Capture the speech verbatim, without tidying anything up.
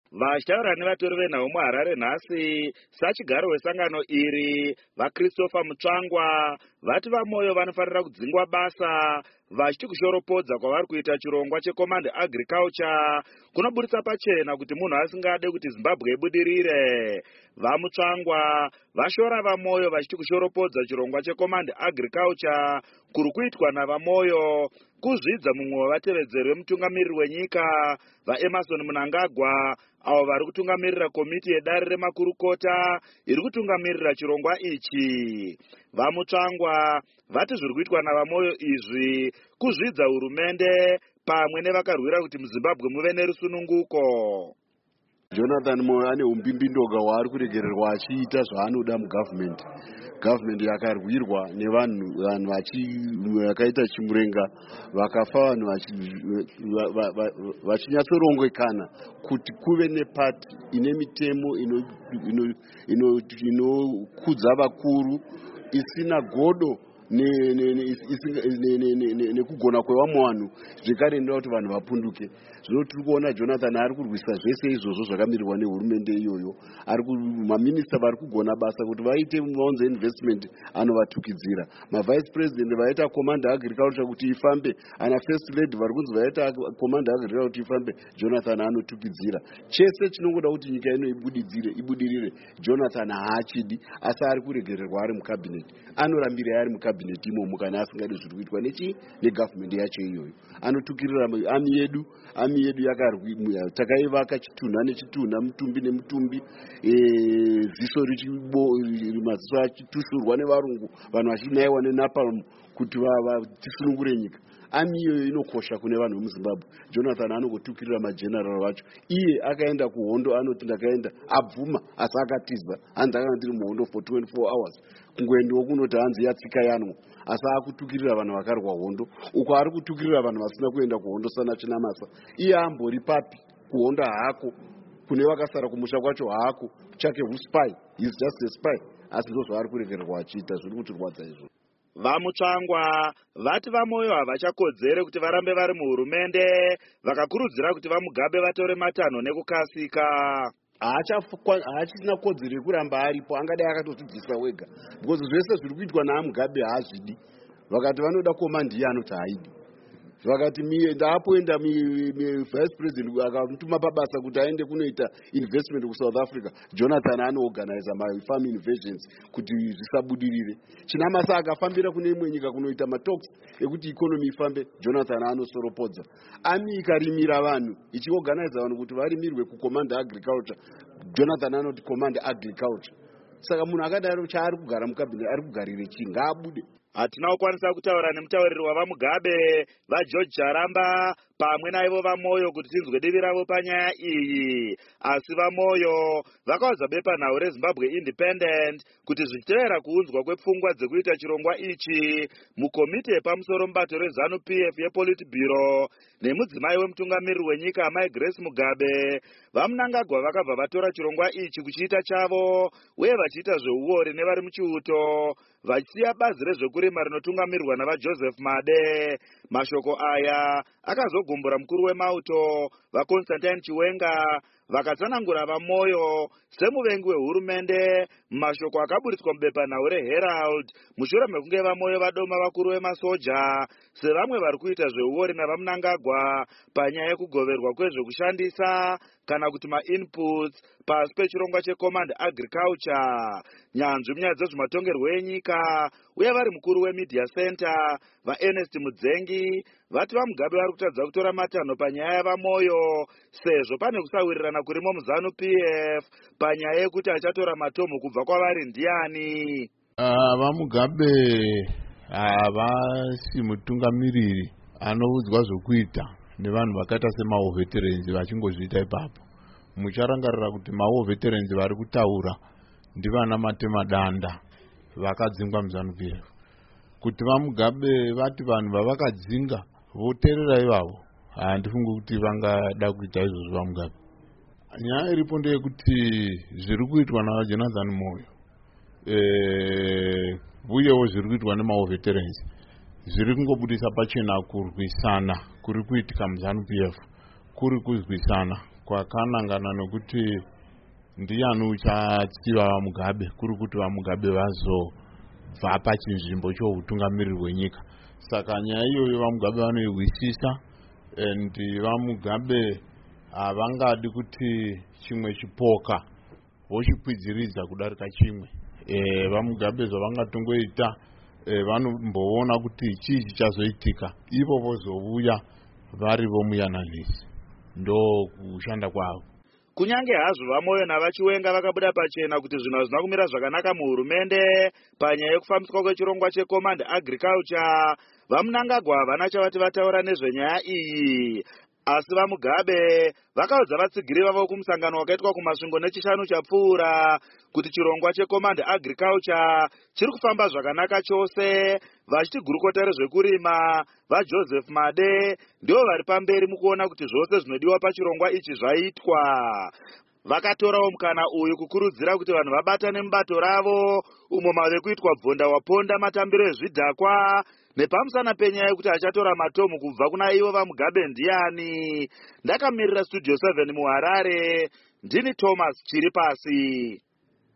Vachitaura nevatori venhau muHarare nhasi sachigaro wesangano iri vaChristopher Mutsvangwa vati vaMoyo vanofanira kudzingwa basa vachiti kushoropodza kwavari kuita chirongwa cheCommand Agriculture kunoburitsa pachena kuti munhu asingade kuti Zimbabwe ibudirire. VaMutsvangwa vashora vaMoyo vachiti kushoropodza chirongwa cheCommand Agriculture kuri kuitwa navaMoyo kuzvidza mumwe wevatevedzeri vemutungamiriri wenyika vaEmerson Mnangagwa avo vari kutungamirira komiti yedare remakurukota iri kutungamirira chirongwa ichi. VaMutsvangwa vati zviri kuitwa navaMoyo izvi kuzvidza hurumende pamwe nevakarwira kuti muZimbabwe muve nerusununguko. Jonathan Moyo ane umbimbindoga waari kuregererwa achiita zvaanoda mugovernment. Government yakarwirwa nevanhu vanhu vakaita chimurenga vakafa vanhu vachinyatsorongekana kuti kuve nepati ine mitemo inokudza vakuru isina godo nekugona kwevamwe vanhu zvikarendera kuti vanhu vapunduke. Zvino tiri kuona Jonathan ari kurwisa zvese izvozvo zvakamirirwa nehurumende iyoyo. Ari maminista vari kugona basa kuti vaite maunze investment anovatukidzira. Mavice president vaita Command Agriculture kuti ifambe, ana first lady vari kunzi vaita Command Agriculture kuti ifambe, Jonathan anotukidzira. Chese chinongoda kuti nyika ino ibudirire ibudirire Jonathan haachidi, asi ari kuregererwa ari mucabinet. Anorambira ari mucabinet imomo kana asingadi zviri kuitwa nechi negovernment yacho iyoyo. Anotukirira ami yedu ami yedu yakarwimwa takaivaka chitunha nechitunha mutumbi nemutumbi e ziso rimaziso achitushurwa nevarungu vanhu vachinaiwa nenapalm kuti tisunungure nyika. Ami iyoyo inokosha kune vanhu vemuZimbabwe. Jonathan anongotukirira mageneral vacho. Iye akaenda kuhondo anoti ndakaenda abvuma asi akatiza hanzi akanga ndiri muhondo for twenty-four hours kungoendiwo kunoti hanzi yatsika yanwa asi akutukirira vanhu vakarwa hondo. Uko ari kutukirira vanhu vasina kuenda kuhondo sana Chinamasa. Iye ambori papi kuhondo haako, kune vakasara kumusha kwacho haako, chake huspy, he is just a spy. Asi ndizvo zvaari kuregererwa achiita, zviri kutirwadza izvo. VaMutsvangwa vati vaMoyo havachakodzere kuti varambe vari muhurumende, vakakurudzira kuti vaMugabe vatore matanho nekukasika. Haachina kodzero yekuramba aripo, angadai akatozvidzisa wega because zvese zviri kuitwa naMugabe haazvidi. Vakati vanoda komandi iye anoti haidi. Vakati ndaapoenda vice president akamutuma pabasa kuti aende kunoita investment kuSouth Africa, Jonathan anoorganize mafarm invasions kuti zvisabudirire. Chinamasa akafambira kune imwe nyika kunoita matalks ekuti economy ifambe, Jonathan anosoropodza. Ami ikarimira vanhu ichiorganize vanhu kuti varimirwe kuCommand Agriculture, Jonathan anoti Command Agriculture. Saka munhu akadaro chaari kugara mucabinet ari kugarire chii? Ngaabude. Hatina kukwanisa kutaura nemutauriri wavaMugabe vaGeorge Charamba pamwe naivo vaMoyo kuti tinzwe divi ravo panyaya iyi, asi vaMoyo vakaudza bepanhau reZimbabwe Independent kuti zvichitevera kuunzwa kwepfungwa dzekuita chirongwa ichi mukomiti yepamusoro mubato reZANU P F yePolitburo nemudzimai wemutungamiriri wenyika amai Grace Mugabe, vaMnangagwa vakabva vatora chirongwa ichi kuchiita chavo uye vachiita zveuori nevari muchiuto, vachisiya bazi rezvekurima rinotungamirirwa navaJoseph Made. Mashoko aya akazogumbura mukuru wemauto vaConstantine Chiwenga, vakatsanangura vaMoyo semuvengi wehurumende mumashoko akaburitswa mubepanhau reHerald mushure mekunge vaMoyo vadoma vakuru vemasoja sevamwe vari kuita zveuori navaMnangagwa panyaya yekugoverwa kwezvekushandisa kana kuti mainputs pasi pechirongwa cheCommand Agriculture. Nyanzvi munyaya dzezvematongerwo enyika uye vari mukuru weMedia Center vaErnest Mudzengi vati vaMugabe vari kutadza kutora matanho panyaya yavaMoyo sezvo pane kusawirirana kurimo muZANU P F panyaya yekuti achatora matomo kubva kwavari ndiani. VaMugabe havasi mutungamiriri anoudzwa zvokuita nevanhu vakaita semao veterans vachingozviita ipapo. Mucharangarira kuti mao veterans vari kutaura ndivana Matema Danda vakadzingwa muZANU P F. Kuti vaMugabe vati vanhu vavakadzinga voteerera ivavo, handifungi kuti vangada kuita izvozvo vaMugabe. Nyaya iripo ndeyekuti zviri kuitwa naJonathan Moyo eh uyewo zviri kuitwa nemao veterans zviri kungobudisa pachena kurwisana kuri kuitika muZANU P F, kuri kuzwisana kwakanangana nokuti ndiani uchatsiva vamugabe kuri kuti vamugabe vazobva pachinzvimbo choutungamiriri hwenyika. Saka nyaya iyoyo vamugabe vanoihwisisa and vamugabe havangadi kuti chimwe chipoka vochikwidziridza kudarika chimwe. E, vamugabe zvavangatongoita e, vanomboona kuti chii chichazoitika ivo vozouya vari vomuyananisi. Ndo kushanda kwavo. Kunyange hazvo vamoyo navachiwenga vakabuda pachena kuti zvinhu hazvina kumira zvakanaka muhurumende panyaya yekufambiswa kwechirongwa checommand agriculture, vamunangagwa havana chavati vataura nezvenyaya iyi. Asi vamugabe vakaudza vatsigiri vavo kumusangano wakaitwa kumasvingo nechishanu chapfuura kuti chirongwa checommand agriculture chiri kufamba zvakanaka chose, vachiti gurukota rezvekurima vaJoseph Made ndivo vari pamberi mukuona kuti zvose zvinodiwa pachirongwa ichi zvaitwa. Vakatorawo mukana uyu kukurudzira kuti vanhu vabatane mubato ravo umo mave kuitwa bvonda waponda matambiro ezvidhakwa nepamusana penyaya yekuti achatora matomu kubva kuna ivo vamugabe ndiani. Ndakamirira studio seven muHarare, ndini Thomas Chiripasi.